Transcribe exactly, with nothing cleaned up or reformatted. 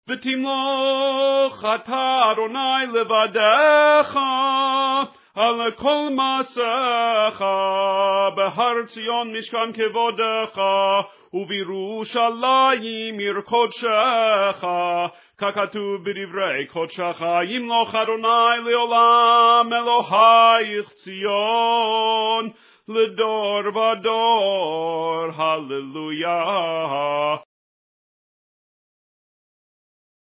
ותמלוך אתה אדוני לבדך על כל מעשיך בהר ציון משכן כבודך ובירושלים עיר קודשך ככתוב בדברי קודשך ימלוך אדוני לעולם אלוהיך ציון לדור ודור הללויה.